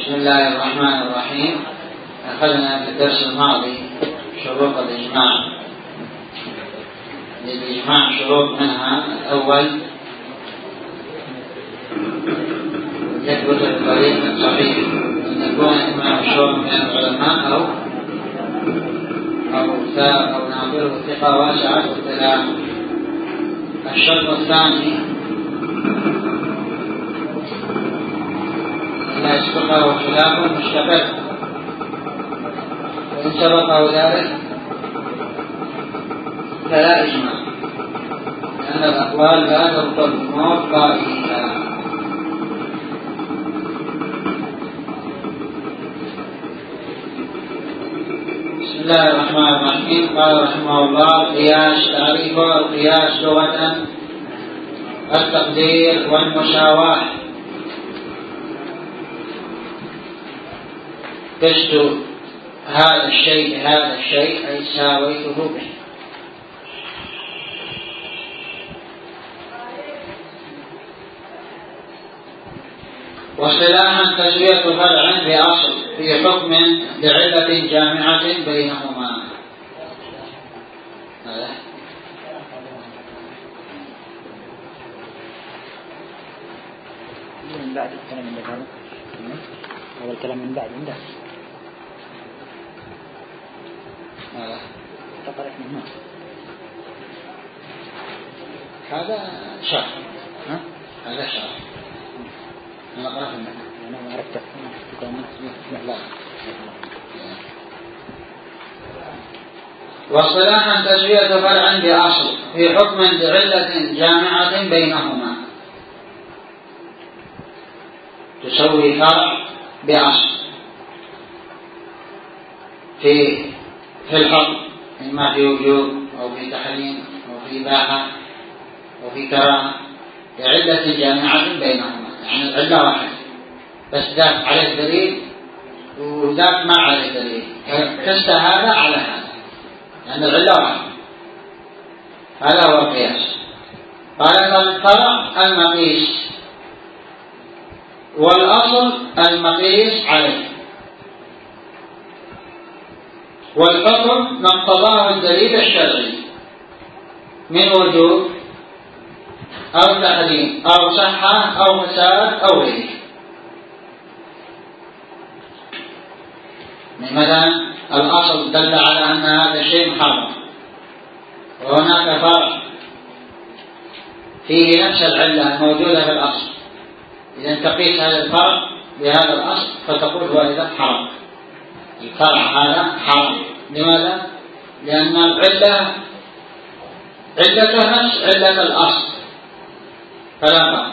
بسم الله الرحمن الرحيم. أخذنا في الدرس الماضي شروط الإجماع. للإجماع شروط، منها الأول يثبت بطريق صحيح، أن يكون إما مشهور من العلماء أو ناظره ثقة واسعة الاطلاع. الشرط الثاني لا يسبقه خلاف مستقر، وإن سبقه ذلك فلا إجماع، لأن الأقوال لا تبطل بموت قائلها. بسم الله الرحمن الرحيم. قال رحمه الله: القياس. تعريفه: القياس لغة التقدير والمساواة. قست هذا الشيء بهذا الشيء، أي ساويته به. واصطلاحا تسوية فرع بأصل في حكم لعلة جامعة بينهما. من بعد الكلام من بعد هذا الكلام من بعد عنده تقرأ منه هذا شرح. هذا شرح. أنا قرأت منه. أنا عرفته. واصطلاحا تسوية فرع بأصل في حكم لعلة جامعة بينهما. تسوي فرع بأصل في الحكم، إما في وجوب أو في تحريم أو في إباحة أو في كراهة، لعلة جامعة بينهما. يعني العلة واحدة، بس ذاك عليه دليل وذاك ما عليه دليل، قست هذا على هذا، لأن العلة واحدة. هذا هو القياس. قال: الفرع المقيس، والأصل المقيس عليه، والحكم ما اقتضاه الدليل الشرعي من وجوب أو تحريم أو صحة أو فساد أو غيره. مثلا الأصل دل على أن هذا الشيء محرم، وهناك فرع فيه نفس العلة الموجودة في الأصل، إذا تقيس هذا الفرع بهذا الأصل فتقول هو إذا حرام. الفرع هذا حرام. لماذا؟ لأن العلة علته نفس علة الأصل، فلا فرق.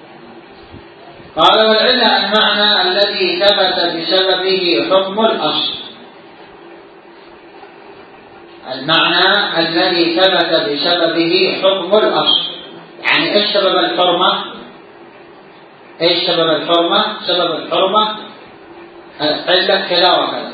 قال: والعلة المعنى الذي ثبت بسببه حكم الأصل. المعنى الذي ثبت بسببه حكم الأصل، يعني ايش سبب الحرمة؟ ايش سبب الحرمة؟ سبب الحرمة علة كذا وكذا،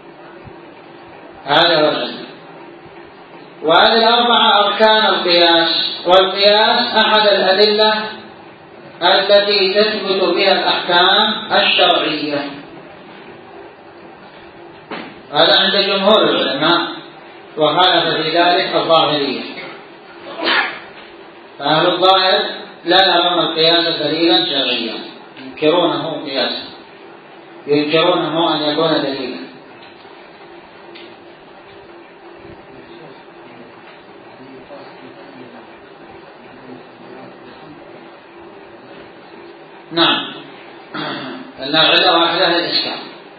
هذا هو العلة. وهذه الأربعة أركان القياس. والقياس أحد الأدلة التي تثبت بها الأحكام الشرعية. هذا عند جمهور العلماء، وخالف في ذلك الظاهرية. فأهل الظاهر لا يرون القياس دليلا شرعيا، ينكرونه قياسا، ينكرونه أن يكون دليلا. نعم، العلة واحدة للإسكار،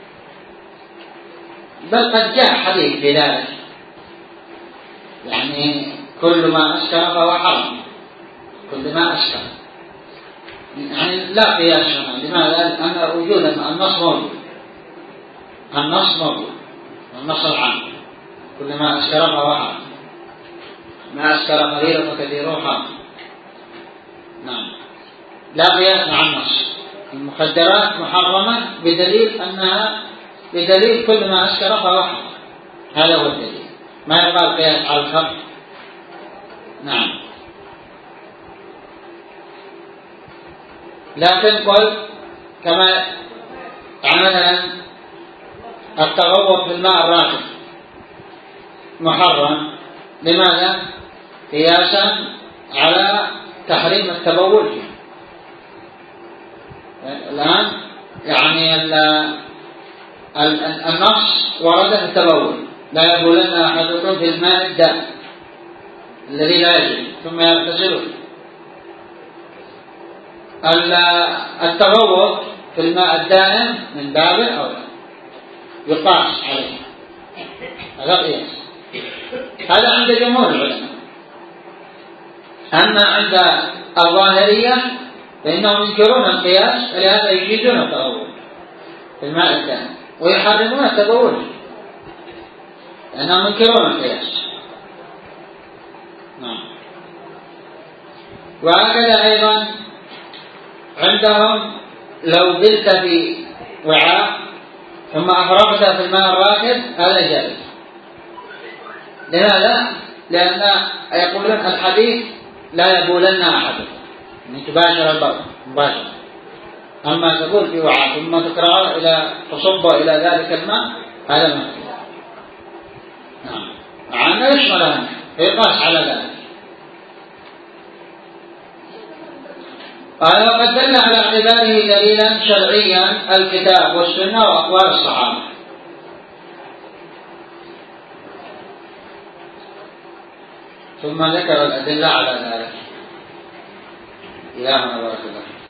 بل قد جاء حديث بذلك، يعني كل ما أسكر فهو حرام، كل ما أسكر، يعني لا قياس هنا. لماذا؟ لأن وجود النص موجود، النص موجود، النص العام، كل ما أسكر فهو حرام، ما أسكر قليلا فكثيره حرام. نعم، لا قياس مع النص. المخدرات محرمة بدليل كل ما أسكر فهو حرام، هذا هو الدليل، ما يقال قياس على الخمر. نعم، لكن قل كما عن يعني مثلا التغوط في الماء الراكد محرم. لماذا؟ قياسا على تحريم التبول فيه. الآن يعني النص ورد في التبول: لا يبولن أحدكم في الماء الدائم الذي لا يجب ثم يغتسل. التغوط في الماء الدائم من باب أولى، يقاس عليه، هذا قياس. هذا عند جمهور العلماء. أما عند الظاهرية فإنهم ينكرون القياس، ولهذا يجيزون التغوط في الماء الدائم ويحرمون التبول لأنهم ينكرون القياس. نعم. وهكذا أيضا عندهم لو بلت في وعاء ثم أفرغته في الماء الراكد هذا جائز. لماذا؟ لأن يقولون الحديث لا يبولن أحدكم، أن تباشر البول مباشرة. أما تقول في وعاء ثم تكرر إلى تصب إلى ذلك الماء هذا ما فيه. نعم. مع أنه يشملها فيقاس على ذلك. قال: وقد دل على اعتباره دليلا شرعيا الكتاب والسنة وأقوال الصحابة. ثم ذكر الأدلة على ذلك. إلهنا بارك الله.